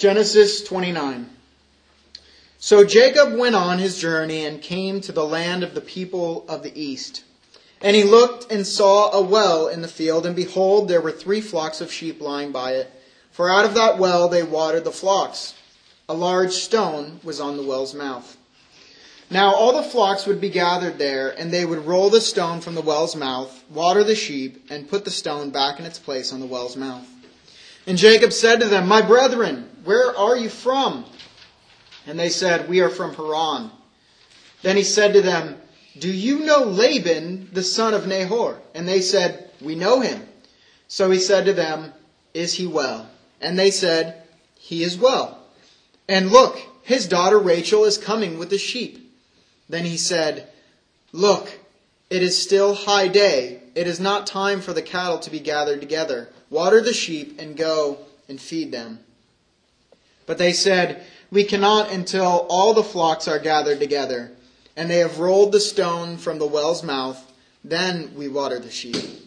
Genesis 29. So Jacob went on his journey and came to the land of the people of the east. And he looked and saw a well in the field, and behold, there were 3 flocks of sheep lying by it. For out of that well they watered the flocks. A large stone was on the well's mouth. Now all the flocks would be gathered there, and they would roll the stone from the well's mouth, water the sheep, and put the stone back in its place on the well's mouth. And Jacob said to them, "My brethren, where are you from?" And they said, "We are from Haran." Then he said to them, "Do you know Laban, the son of Nahor?" And they said, "We know him." So he said to them, "Is he well?" And they said, "He is well. And look, his daughter Rachel is coming with the sheep." Then he said, "Look, it is still high day. It is not time for the cattle to be gathered together. Water the sheep and go and feed them." But they said, "We cannot until all the flocks are gathered together, and they have rolled the stone from the well's mouth. Then we water the sheep."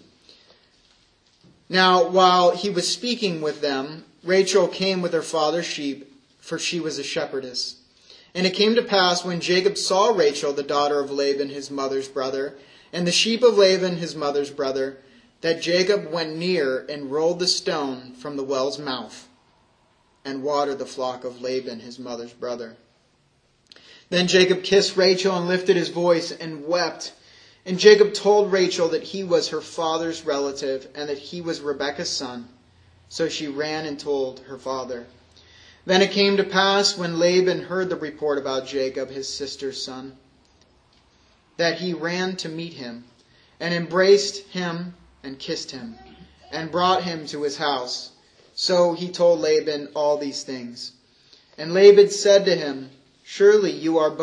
Now, while he was speaking with them, Rachel came with her father's sheep, for she was a shepherdess. And it came to pass, when Jacob saw Rachel, the daughter of Laban, his mother's brother, and the sheep of Laban, his mother's brother, that Jacob went near and rolled the stone from the well's mouth and watered the flock of Laban, his mother's brother. Then Jacob kissed Rachel and lifted his voice and wept. And Jacob told Rachel that he was her father's relative and that he was Rebekah's son. So she ran and told her father. Then it came to pass, when Laban heard the report about Jacob, his sister's son, that he ran to meet him and embraced him and kissed him and brought him to his house. So he told Laban all these things. And Laban said to him, "Surely you are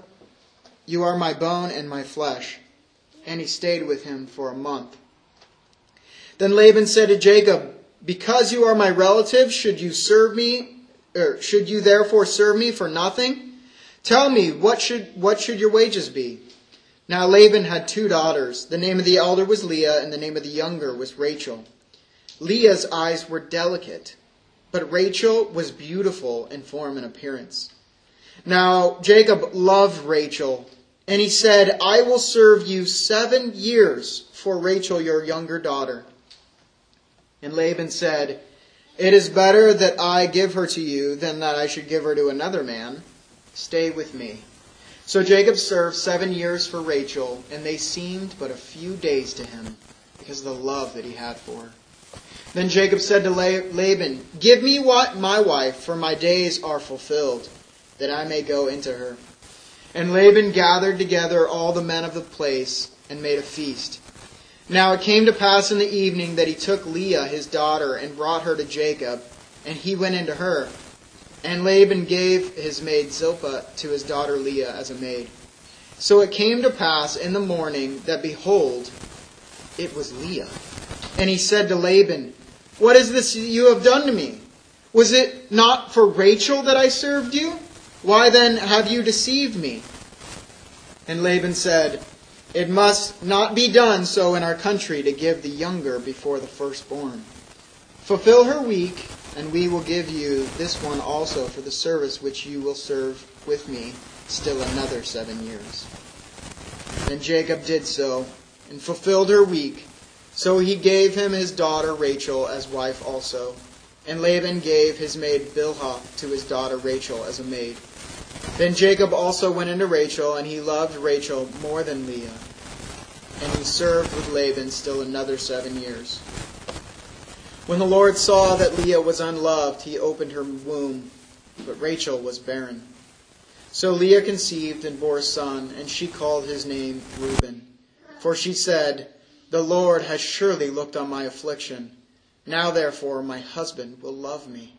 my bone and my flesh." And he stayed with him for a month. Then Laban said to Jacob, "Because you are my relative, should you therefore serve me for nothing? Tell me, what should your wages be?" Now Laban had 2 daughters. The name of the elder was Leah, and the name of the younger was Rachel. Leah's eyes were delicate, but Rachel was beautiful in form and appearance. Now Jacob loved Rachel, and he said, "I will serve you 7 years for Rachel, your younger daughter." And Laban said, "It is better that I give her to you than that I should give her to another man. Stay with me." So Jacob served 7 years for Rachel, and they seemed but a few days to him because of the love that he had for her. Then Jacob said to Laban, "Give me my wife, for my days are fulfilled, that I may go into her." And Laban gathered together all the men of the place and made a feast. Now it came to pass in the evening that he took Leah his daughter and brought her to Jacob, and he went into her. And Laban gave his maid Zilpah to his daughter Leah as a maid. So it came to pass in the morning that, behold, it was Leah. And he said to Laban, "What is this you have done to me? Was it not for Rachel that I served you? Why then have you deceived me?" And Laban said, "It must not be done so in our country to give the younger before the firstborn. Fulfill her week, and we will give you this one also for the service which you will serve with me still another 7 years." And Jacob did so, and fulfilled her week. So he gave him his daughter Rachel as wife also. And Laban gave his maid Bilhah to his daughter Rachel as a maid. Then Jacob also went into Rachel, and he loved Rachel more than Leah. And he served with Laban still another 7 years. When the Lord saw that Leah was unloved, he opened her womb, but Rachel was barren. So Leah conceived and bore a son, and she called his name Reuben. For she said, "The Lord has surely looked on my affliction. Now therefore my husband will love me."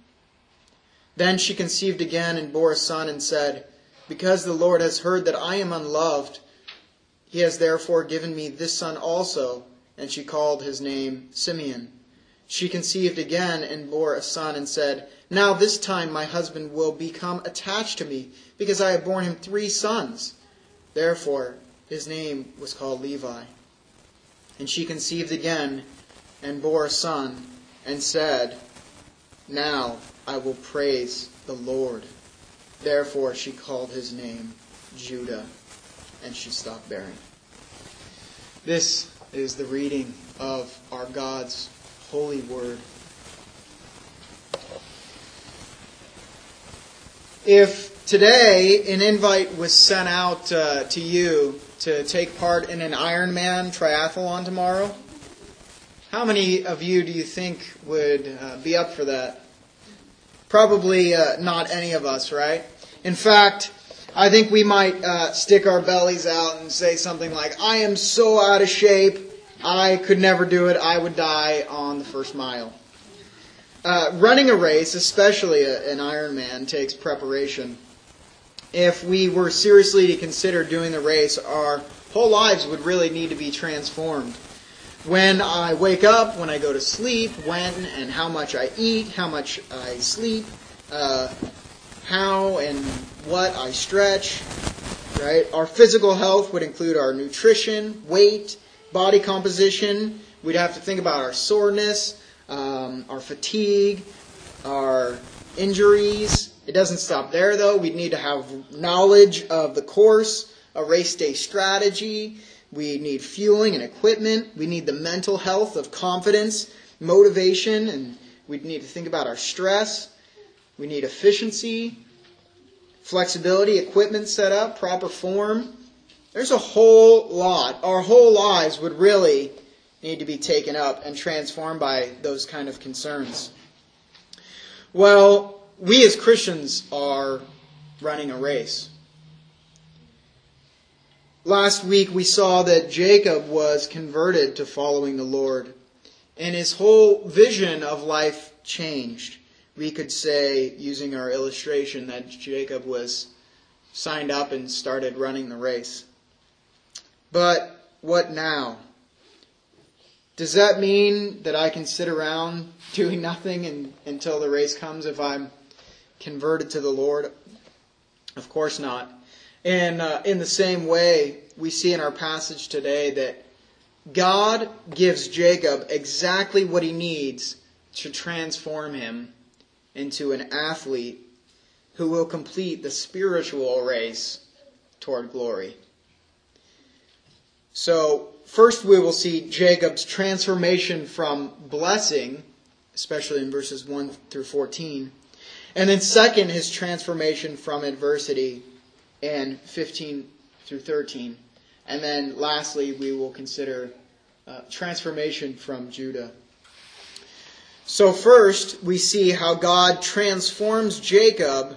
Then she conceived again and bore a son and said, "Because the Lord has heard that I am unloved, he has therefore given me this son also." And she called his name Simeon. She conceived again and bore a son and said, "Now this time my husband will become attached to me, because I have borne him 3 sons. Therefore his name was called Levi. And she conceived again and bore a son and said, Now I will praise the Lord. Therefore she called his name Judah, and she stopped bearing. This is the reading of our God's holy word. If today an invite was sent out to you to take part in an Ironman triathlon tomorrow, how many of you do you think would be up for that? Probably not any of us, right? In fact, I think we might stick our bellies out and say something like, I am so out of shape, I could never do it, I would die on the first mile. Running a race, especially an Ironman, takes preparation. If we were seriously to consider doing the race, our whole lives would really need to be transformed. When I wake up, when I go to sleep, when and how much I eat, how much I sleep, how and what I stretch, right? Our physical health would include our nutrition, weight, body composition. We'd have to think about our soreness, our fatigue, our injuries. It doesn't stop there, though. We'd need to have knowledge of the course, a race day strategy. We need fueling and equipment. We need the mental health of confidence, motivation, and we'd need to think about our stress. We need efficiency, flexibility, equipment set up, proper form. There's a whole lot. Our whole lives would really need to be taken up and transformed by those kind of concerns. Well, we as Christians are running a race. Last week we saw that Jacob was converted to following the Lord, and his whole vision of life changed. We could say, using our illustration, that Jacob was signed up and started running the race. But what now? Does that mean that I can sit around doing nothing until the race comes if I'm converted to the Lord? Of course not. And in the same way, we see in our passage today that God gives Jacob exactly what he needs to transform him into an athlete who will complete the spiritual race toward glory. So, first we will see Jacob's transformation from blessing, especially in verses 1 through 14. And then second, his transformation from adversity in 15 through 13. And then lastly, we will consider transformation from Judah. So first, we see how God transforms Jacob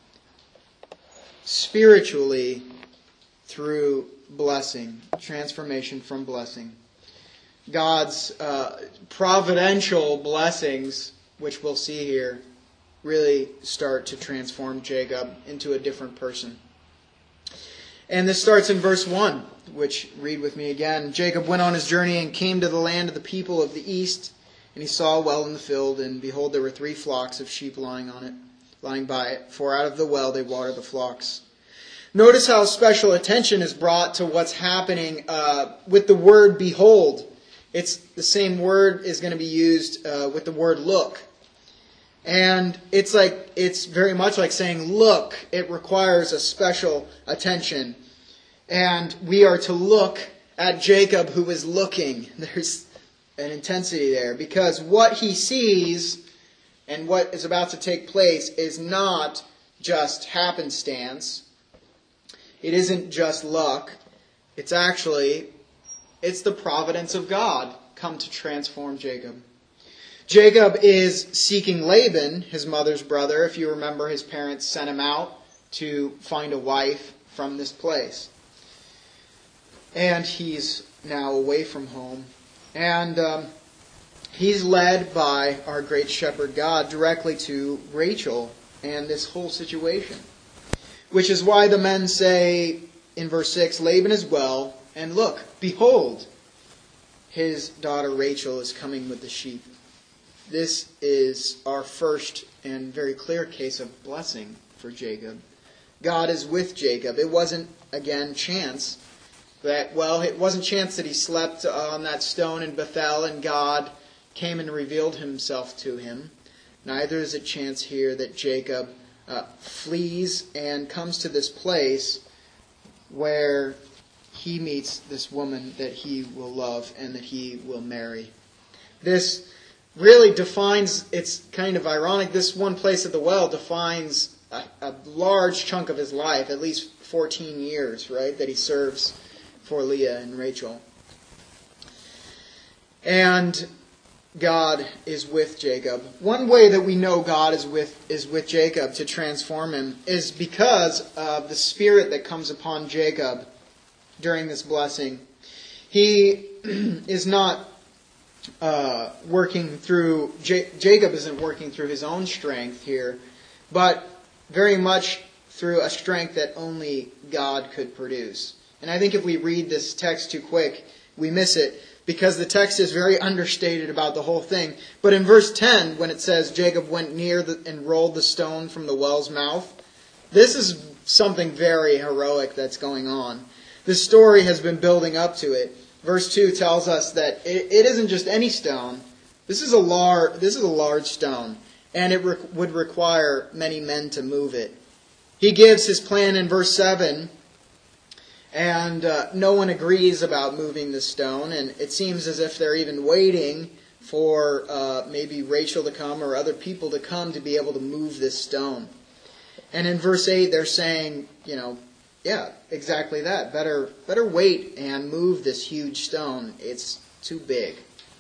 spiritually through blessing. Transformation from blessing. God's providential blessings, which we'll see here, really start to transform Jacob into a different person. And this starts in verse 1, which read with me again. Jacob went on his journey and came to the land of the people of the east, and he saw a well in the field, and behold, there were 3 flocks of sheep lying by it, for out of the well they water the flocks. Notice how special attention is brought to what's happening with the word behold. It's the same word is going to be used with the word look. And it's very much like saying, look. It requires a special attention. And we are to look at Jacob who is looking. There's an intensity there. Because what he sees and what is about to take place is not just happenstance. It isn't just luck. It's the providence of God come to transform Jacob. Jacob is seeking Laban, his mother's brother. If you remember, his parents sent him out to find a wife from this place. And he's now away from home. And he's led by our great shepherd God directly to Rachel and this whole situation. Which is why the men say in verse 6, Laban is well, and look, behold, his daughter Rachel is coming with the sheep. This is our first and very clear case of blessing for Jacob. God is with Jacob. It wasn't, again, chance. It wasn't chance that he slept on that stone in Bethel and God came and revealed himself to him. neither is it chance here that Jacob flees and comes to this place where he meets this woman that he will love and that he will marry. This really defines, it's kind of ironic, this one place at the well defines a large chunk of his life, at least 14 years, right, that he serves for Leah and Rachel. And God is with Jacob. One way that we know God is with Jacob to transform him is because of the spirit that comes upon Jacob during this blessing. He is not working through, Jacob isn't working through his own strength here, but very much through a strength that only God could produce. And I think if we read this text too quick, we miss it, because the text is very understated about the whole thing. But in verse 10, when it says Jacob went near and rolled the stone from the well's mouth, this is something very heroic that's going on. This story has been building up to it. Verse 2 tells us that it isn't just any stone. This is a large stone, and it would require many men to move it. He gives his plan in verse 7, and no one agrees about moving the stone, and it seems as if they're even waiting for maybe Rachel to come or other people to come to be able to move this stone. And in verse 8 they're saying, yeah, exactly that. Better wait and move this huge stone. It's too big.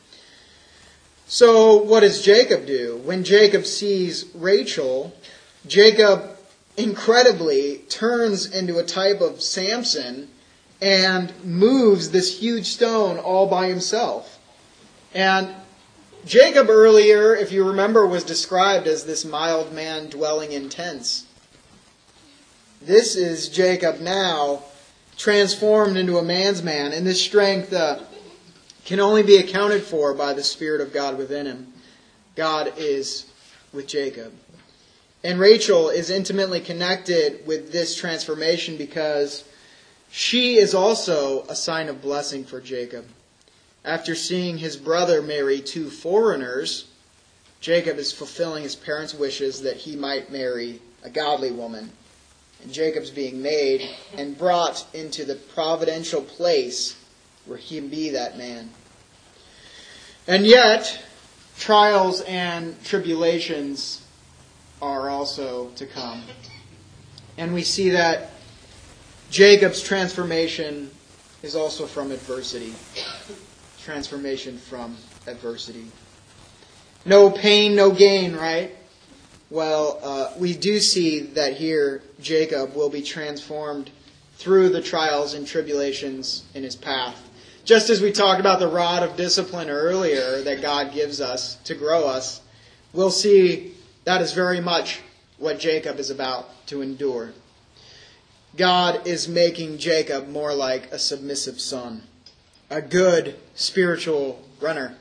So what does Jacob do? When Jacob sees Rachel, Jacob incredibly turns into a type of Samson and moves this huge stone all by himself. And Jacob earlier, if you remember, was described as this mild man dwelling in tents. This is Jacob now transformed into a man's man, and this strength can only be accounted for by the Spirit of God within him. God is with Jacob. And Rachel is intimately connected with this transformation because she is also a sign of blessing for Jacob. After seeing his brother marry 2 foreigners, Jacob is fulfilling his parents' wishes that he might marry a godly woman. And Jacob's being made and brought into the providential place where he can be that man. And yet, trials and tribulations are also to come. And we see that Jacob's transformation is also from adversity. Transformation from adversity. No pain, no gain, right? Well, we do see that here Jacob will be transformed through the trials and tribulations in his path. Just as we talked about the rod of discipline earlier that God gives us to grow us, we'll see that is very much what Jacob is about to endure. God is making Jacob more like a submissive son, a good spiritual runner.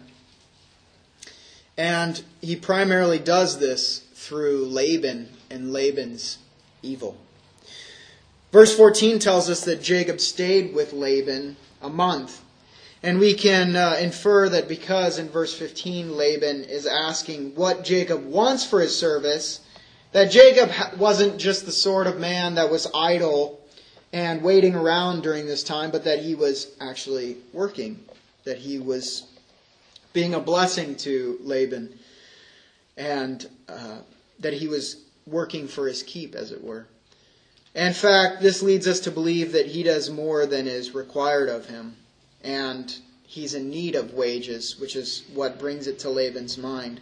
And he primarily does this through Laban and Laban's evil. Verse 14 tells us that Jacob stayed with Laban a month. And we can infer that because in verse 15 Laban is asking what Jacob wants for his service, that Jacob wasn't just the sort of man that was idle and waiting around during this time, but that he was actually working, that he was being a blessing to Laban, and that he was working for his keep, as it were. In fact, this leads us to believe that he does more than is required of him. And he's in need of wages, which is what brings it to Laban's mind.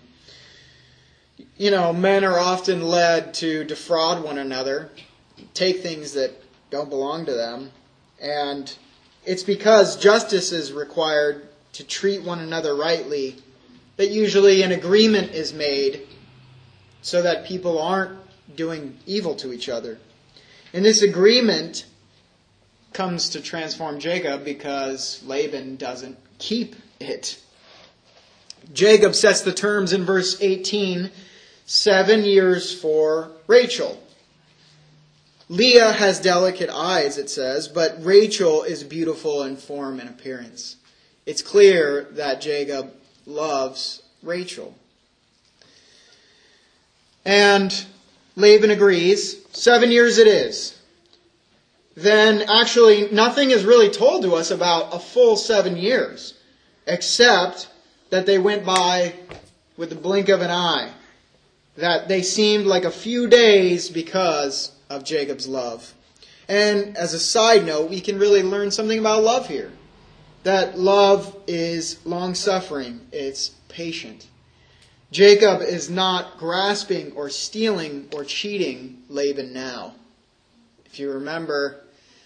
Men are often led to defraud one another, take things that don't belong to them. And it's because justice is required to treat one another rightly that usually an agreement is made so that people aren't doing evil to each other. And this agreement comes to transform Jacob because Laban doesn't keep it. Jacob sets the terms in verse 18, 7 years for Rachel. Leah has delicate eyes, it says, but Rachel is beautiful in form and appearance. It's clear that Jacob loves Rachel. And Laban agrees. 7 years it is. Then actually nothing is really told to us about a full 7 years, except that they went by with the blink of an eye. That they seemed like a few days because of Jacob's love. And as a side note, we can really learn something about love here. That love is long-suffering. It's patient. Jacob is not grasping or stealing or cheating Laban now. If you remember,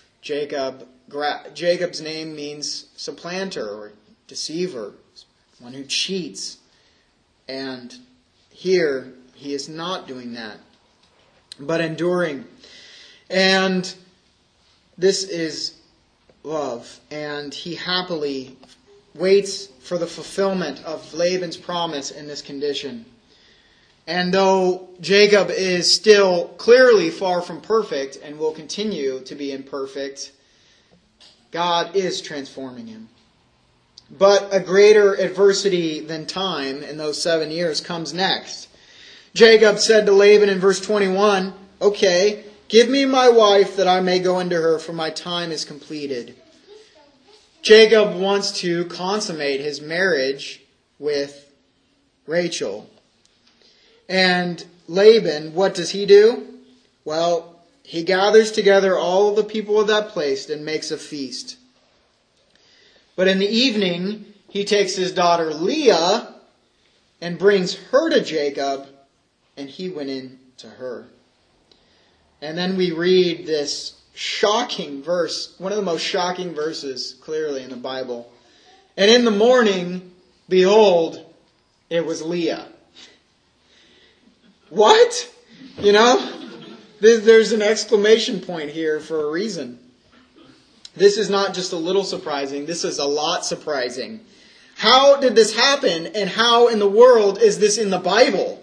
Jacob's name means supplanter or deceiver, one who cheats. And here, he is not doing that, but enduring. And this is love. And he happily waits for the fulfillment of Laban's promise in this condition. And though Jacob is still clearly far from perfect and will continue to be imperfect, God is transforming him. But a greater adversity than time in those 7 years comes next. Jacob said to Laban in verse 21, "Okay, give me my wife that I may go into her, for my time is completed." Jacob wants to consummate his marriage with Rachel. And Laban, what does he do? Well, he gathers together all the people of that place and makes a feast. But in the evening, he takes his daughter Leah and brings her to Jacob, and he went in to her. And then we read this shocking verse, one of the most shocking verses clearly in the Bible. "And in the morning, behold, it was Leah." What? You know, there's an exclamation point here for a reason. This is not just a little surprising, this is a lot surprising. How did this happen, and how in the world is this in the Bible?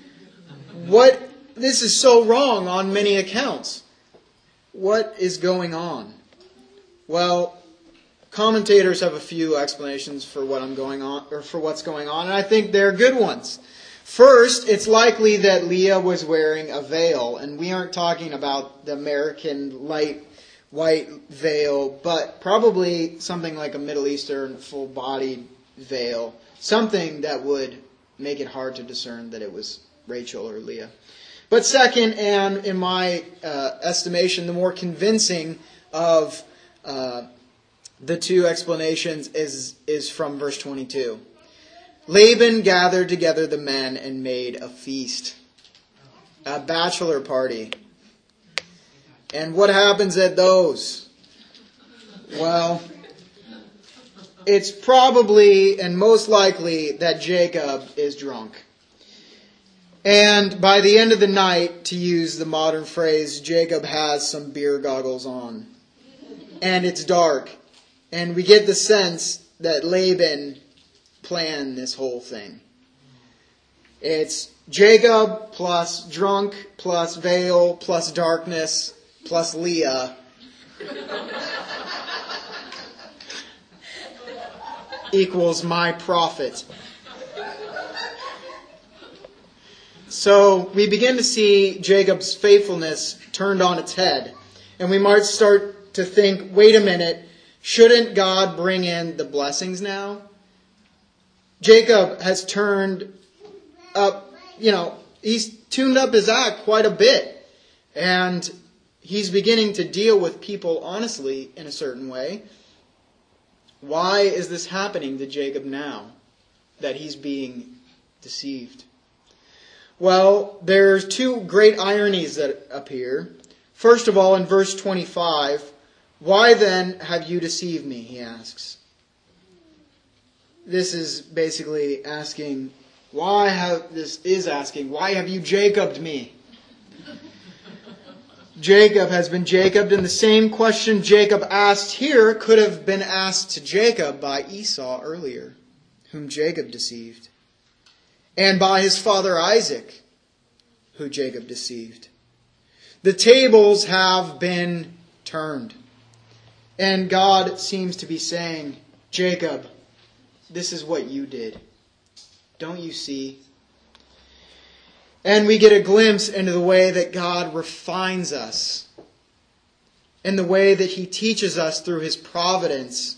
This is so wrong on many accounts. What is going on? Well, commentators have a few explanations for what's going on, and I think they're good ones. First, it's likely that Leah was wearing a veil, and we aren't talking about the American light white veil, but probably something like a Middle Eastern full-bodied veil, something that would make it hard to discern that it was Rachel or Leah. But second, and in my estimation, the more convincing of the two explanations is from verse 22. Laban gathered together the men and made a feast, a bachelor party. And what happens at those? Well, it's probably and most likely that Jacob is drunk. And by the end of the night, to use the modern phrase, Jacob has some beer goggles on. And it's dark. And we get the sense that Laban planned this whole thing. It's Jacob plus drunk plus veil plus darkness plus Leah equals my profit. So we begin to see Jacob's faithfulness turned on its head. And we might start to think, wait a minute, shouldn't God bring in the blessings now? Jacob has turned up, he's tuned up his act quite a bit. And he's beginning to deal with people honestly in a certain way. Why is this happening to Jacob now, that he's being deceived? Well, there's two great ironies that appear. First of all, in verse 25, "Why then have you deceived me?" he asks. This is basically asking, why have you Jacobed me? Jacob has been Jacobed, and the same question Jacob asked here could have been asked to Jacob by Esau earlier, whom Jacob deceived, and by his father Isaac, who Jacob deceived. The tables have been turned, and God seems to be saying, Jacob, this is what you did. Don't you see? And we get a glimpse into the way that God refines us, and the way that He teaches us through His providence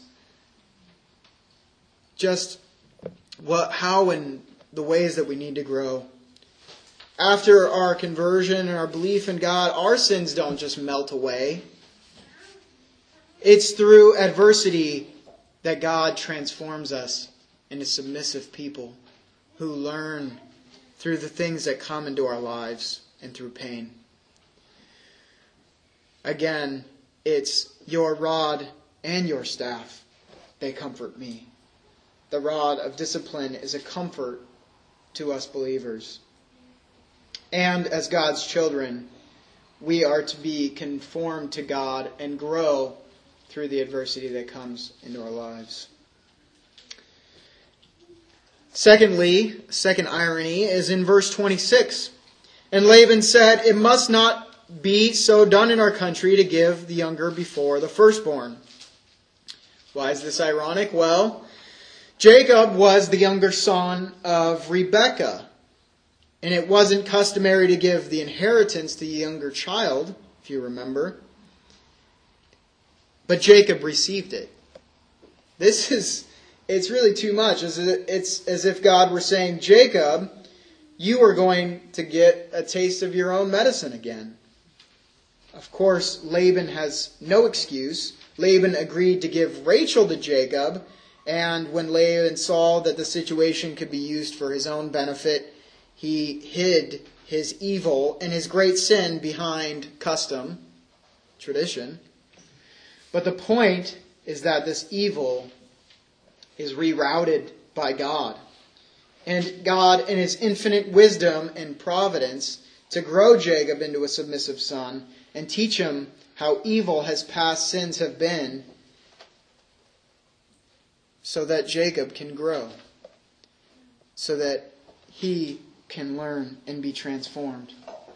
just how and the ways that we need to grow. After our conversion and our belief in God, our sins don't just melt away. It's through adversity that God transforms us into submissive people who learn through the things that come into our lives and through pain. Again, it's your rod and your staff, they comfort me. The rod of discipline is a comfort to us believers. And as God's children, we are to be conformed to God and grow through the adversity that comes into our lives. Secondly, second irony is in verse 26. And Laban said, "It must not be so done in our country to give the younger before the firstborn." Why is this ironic? Well, Jacob was the younger son of Rebekah, and it wasn't customary to give the inheritance to the younger child, if you remember. But Jacob received it. It's really too much. It's as if God were saying, Jacob, you are going to get a taste of your own medicine again. Of course, Laban has no excuse. Laban agreed to give Rachel to Jacob, and when Laban saw that the situation could be used for his own benefit, he hid his evil and his great sin behind custom, tradition. But the point is that this evil is rerouted by God. And God, in His infinite wisdom and providence, to grow Jacob into a submissive son and teach him how evil his past sins have been, so that Jacob can grow, so that he can learn and be transformed.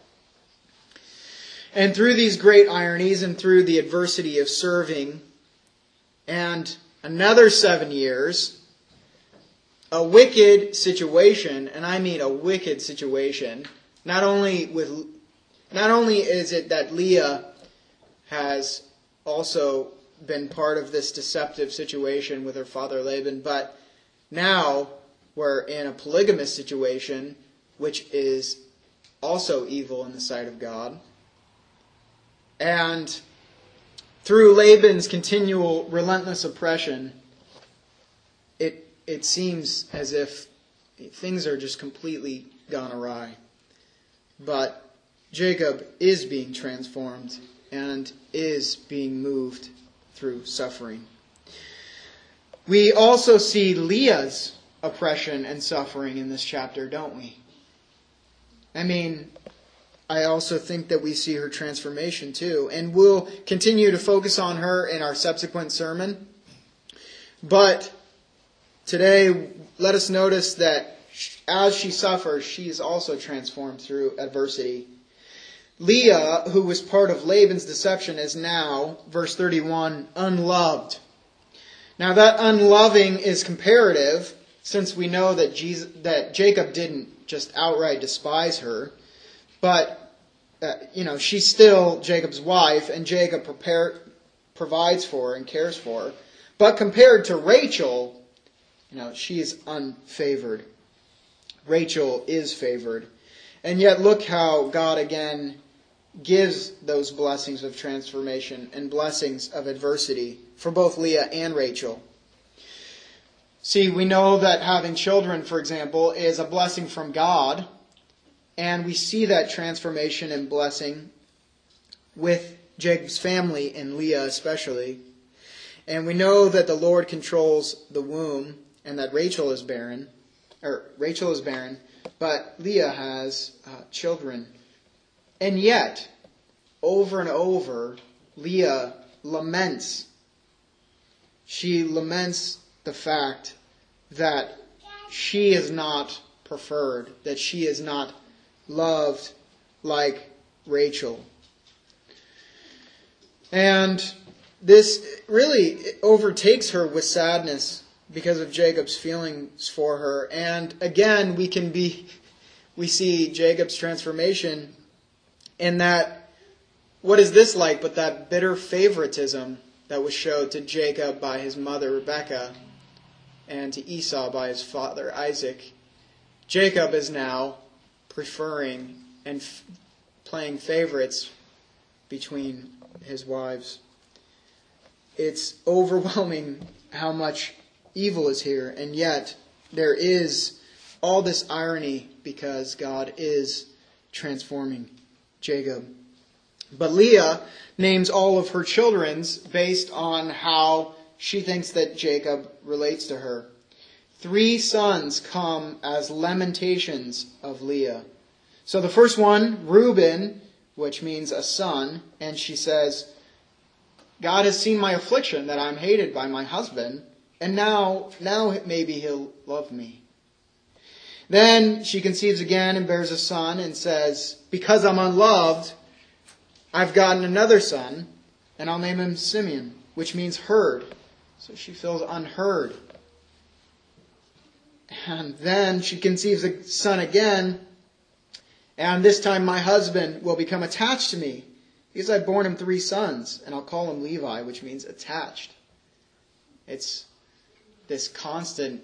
And through these great ironies and through the adversity of serving and another 7 years, a wicked situation, and I mean a wicked situation, not only is it that Leah has also been part of this deceptive situation with her father Laban, but now we're in a polygamous situation, which is also evil in the sight of God. And through Laban's continual relentless oppression, it seems as if things are just completely gone awry. But Jacob is being transformed and is being moved through suffering. We also see Leah's oppression and suffering in this chapter, don't we? I mean, I also think that we see her transformation too. And we'll continue to focus on her in our subsequent sermon. But today, let us notice that as she suffers, she is also transformed through adversity. Leah, who was part of Laban's deception, is now, verse 31, unloved. Now that unloving is comparative, since we know that Jacob didn't just outright despise her, but she's still Jacob's wife, and Jacob provides for her and cares for her. But compared to Rachel, she is unfavored. Rachel is favored. And yet look how God again gives those blessings of transformation and blessings of adversity for both Leah and Rachel. See, we know that having children, for example, is a blessing from God. And we see that transformation and blessing with Jacob's family and Leah especially. And we know that the Lord controls the womb and that Rachel is barren, but Leah has children. And yet, over and over, Leah laments. She laments the fact that she is not preferred, that she is not loved like Rachel. And this really overtakes her with sadness because of Jacob's feelings for her. And again, we can be we see Jacob's transformation in that, what is this like but that bitter favoritism that was showed to Jacob by his mother Rebekah and to Esau by his father Isaac. Jacob is now preferring and playing favorites between his wives. It's overwhelming how much evil is here, and yet there is all this irony because God is transforming Jacob. But Leah names all of her children's based on how she thinks that Jacob relates to her. 3 sons come as lamentations of Leah. So the first one, Reuben, which means a son, and she says, God has seen my affliction, that I'm hated by my husband, and now maybe he'll love me. Then she conceives again and bears a son and says, because I'm unloved, I've gotten another son, and I'll name him Simeon, which means heard. So she feels unheard. And then she conceives a son again, and this time my husband will become attached to me, because I've borne him 3 sons, and I'll call him Levi, which means attached. It's this constant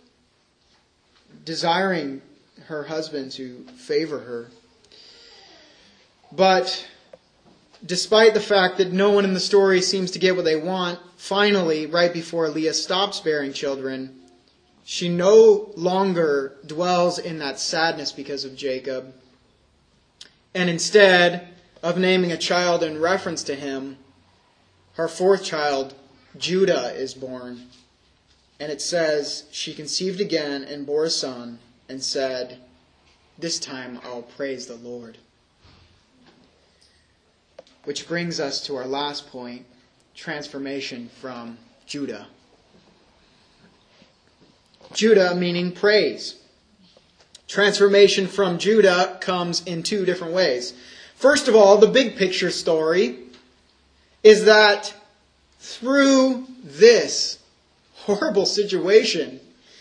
desiring her husband to favor her. But despite the fact that no one in the story seems to get what they want, finally, right before Leah stops bearing children, she no longer dwells in that sadness because of Jacob. And instead of naming a child in reference to him, her 4th child, Judah, is born. And it says, she conceived again and bore a son and said, this time I'll praise the Lord. Which brings us to our last point, transformation from Judah. Judah meaning praise. Transformation from Judah comes in 2 different ways. First of all, the big picture story is that through this horrible situation,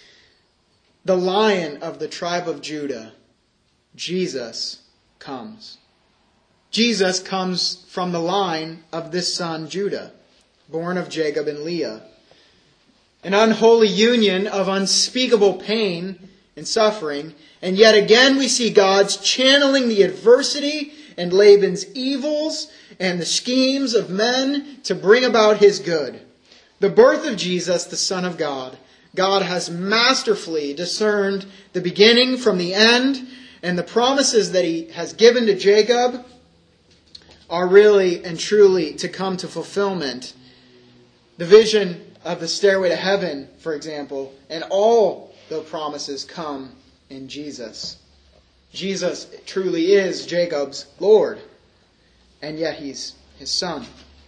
the Lion of the tribe of Judah, Jesus, comes. Jesus comes from the line of this son Judah, born of Jacob and Leah. An unholy union of unspeakable pain and suffering. And yet again we see God's channeling the adversity and Laban's evils and the schemes of men to bring about his good. The birth of Jesus, the Son of God. God has masterfully discerned the beginning from the end, and the promises that he has given to Jacob are really and truly to come to fulfillment. The vision of the stairway to heaven, for example, and all the promises come in Jesus. Jesus truly is Jacob's Lord, and yet he's his son.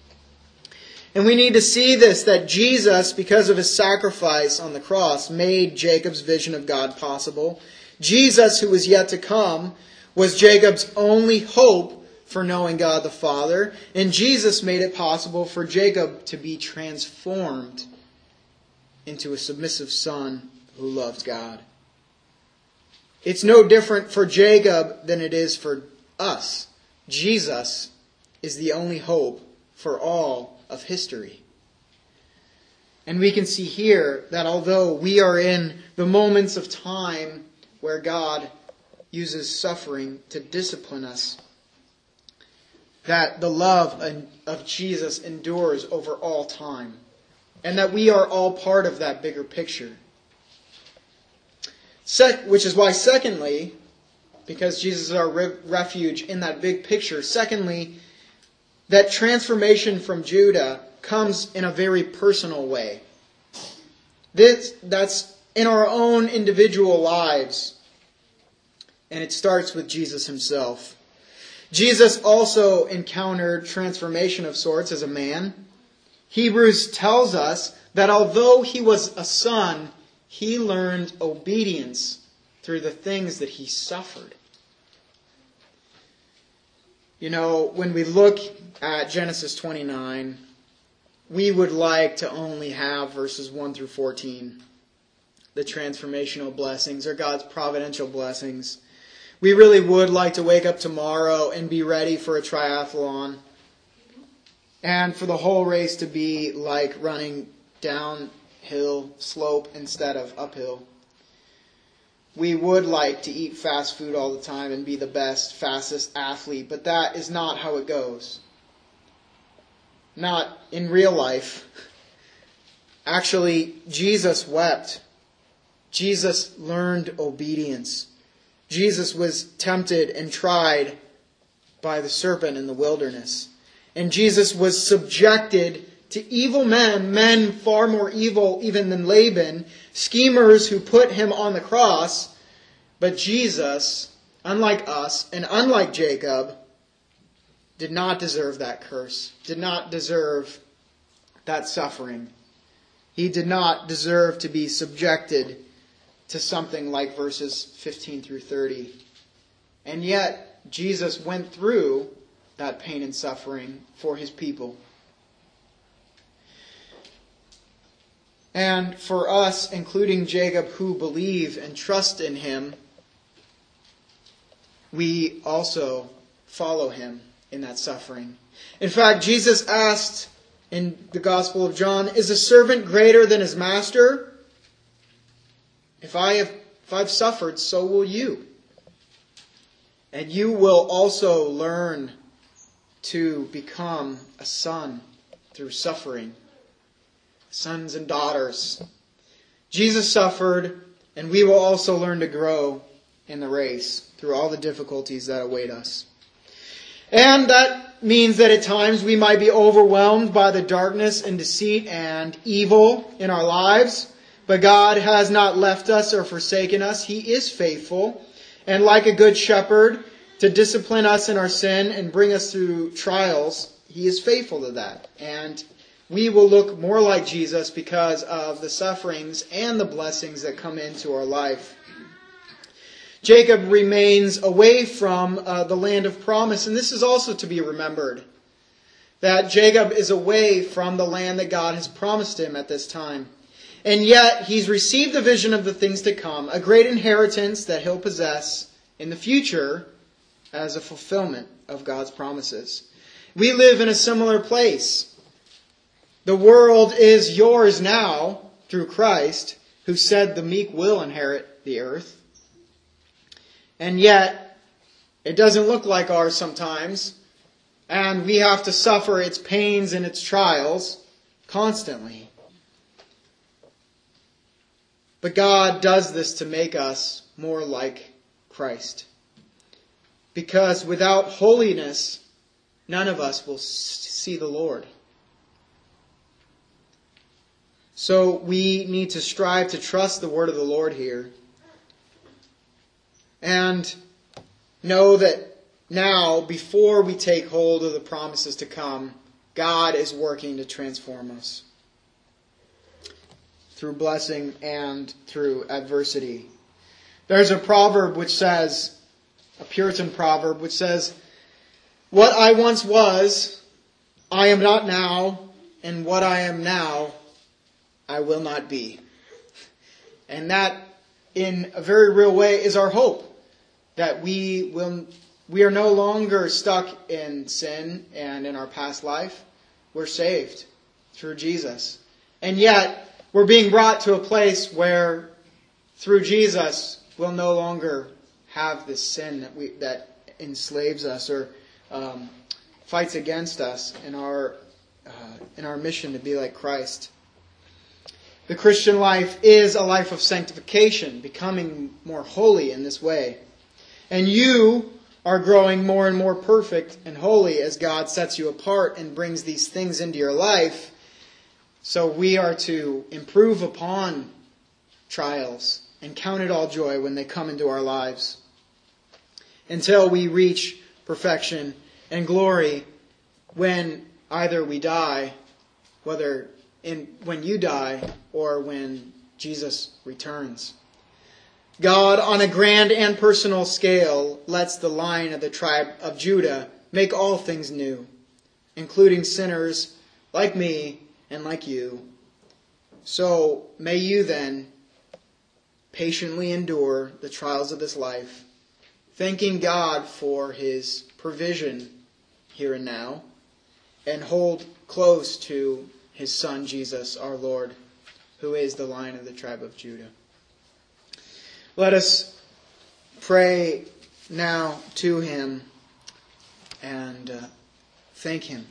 And we need to see this, that Jesus, because of his sacrifice on the cross, made Jacob's vision of God possible. Jesus, who was yet to come, was Jacob's only hope for knowing God the Father. And Jesus made it possible for Jacob to be transformed into a submissive son who loved God. It's no different for Jacob than it is for us. Jesus is the only hope for all of history. And we can see here that although we are in the moments of time where God uses suffering to discipline us, that the love of Jesus endures over all time, and that we are all part of that bigger picture. Which is why, secondly, because Jesus is our refuge in that big picture, secondly, that transformation from Judah comes in a very personal way. That's in our own individual lives, and it starts with Jesus himself. Jesus also encountered transformation of sorts as a man. Hebrews tells us that although he was a son, he learned obedience through the things that he suffered. You know, when we look at Genesis 29, we would like to only have verses 1 through 14, the transformational blessings or God's providential blessings. We really would like to wake up tomorrow and be ready for a triathlon. And for the whole race to be like running downhill slope instead of uphill. We would like to eat fast food all the time and be the best, fastest athlete, but that is not how it goes. Not in real life. Actually, Jesus wept. Jesus learned obedience. Jesus was tempted and tried by the serpent in the wilderness. And Jesus was subjected to evil men far more evil even than Laban, schemers who put him on the cross. But Jesus, unlike us and unlike Jacob, did not deserve that curse, did not deserve that suffering. He did not deserve to be subjected to something like verses 15 through 30. And yet, Jesus went through that pain and suffering for his people. And for us, including Jacob, who believe and trust in him, we also follow him in that suffering. In fact, Jesus asked in the Gospel of John, "Is a servant greater than his master? If I've suffered, so will you. And you will also learn to become a son through suffering." Sons and daughters. Jesus suffered, and we will also learn to grow in the race through all the difficulties that await us. And that means that at times we might be overwhelmed by the darkness and deceit and evil in our lives. But God has not left us or forsaken us. He is faithful. And like a good shepherd, to discipline us in our sin and bring us through trials, He is faithful to that. And we will look more like Jesus because of the sufferings and the blessings that come into our life. Jacob remains away from the land of promise, and this is also to be remembered, that Jacob is away from the land that God has promised him at this time. And yet, he's received the vision of the things to come, a great inheritance that he'll possess in the future as a fulfillment of God's promises. We live in a similar place. The world is yours now through Christ, who said the meek will inherit the earth. And yet, it doesn't look like ours sometimes, and we have to suffer its pains and its trials constantly. But God does this to make us more like Christ. Because without holiness, none of us will see the Lord. So we need to strive to trust the word of the Lord here. And know that now, before we take hold of the promises to come, God is working to transform us through blessing and through adversity. There's a proverb which says, a Puritan proverb which says, "What I once was, I am not now, and what I am now, I will not be." And that, in a very real way, is our hope. That we are no longer stuck in sin and in our past life. We're saved through Jesus. And yet, we're being brought to a place where, through Jesus, we'll no longer have this sin that enslaves us or fights against us in our mission to be like Christ. The Christian life is a life of sanctification, becoming more holy in this way. And you are growing more and more perfect and holy as God sets you apart and brings these things into your life. So we are to improve upon trials and count it all joy when they come into our lives, until we reach perfection and glory when either we die, when you die, or when Jesus returns. God, on a grand and personal scale, lets the Lion of the tribe of Judah make all things new, including sinners like me and like you. So may you then patiently endure the trials of this life thanking God for his provision here and now, and hold close to his Son, Jesus, our Lord, who is the Lion of the tribe of Judah. Let us pray now to him and thank him.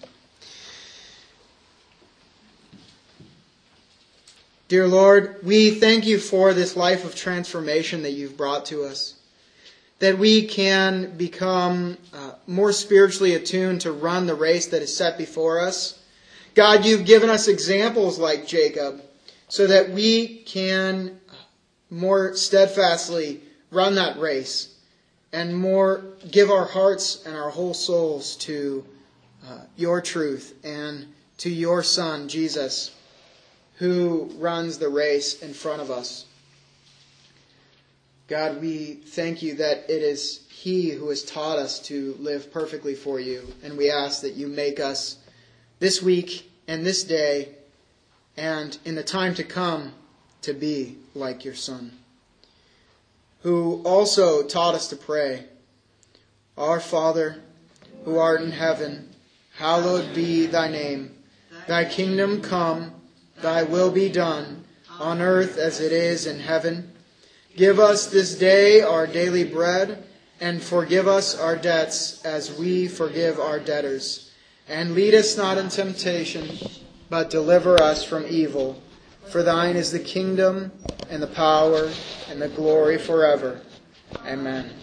Dear Lord, we thank you for this life of transformation that you've brought to us, that we can become more spiritually attuned to run the race that is set before us. God, you've given us examples like Jacob so that we can more steadfastly run that race and more give our hearts and our whole souls to your truth and to your Son, Jesus, who runs the race in front of us. God, we thank you that it is he who has taught us to live perfectly for you, and we ask that you make us this week and this day and in the time to come to be like your Son, who also taught us to pray, Our Father, who art in heaven, hallowed be thy name. Thy kingdom come, thy will be done, on earth as it is in heaven. Give us this day our daily bread, and forgive us our debts as we forgive our debtors. And lead us not in temptation, but deliver us from evil. For thine is the kingdom, and the power, and the glory forever. Amen.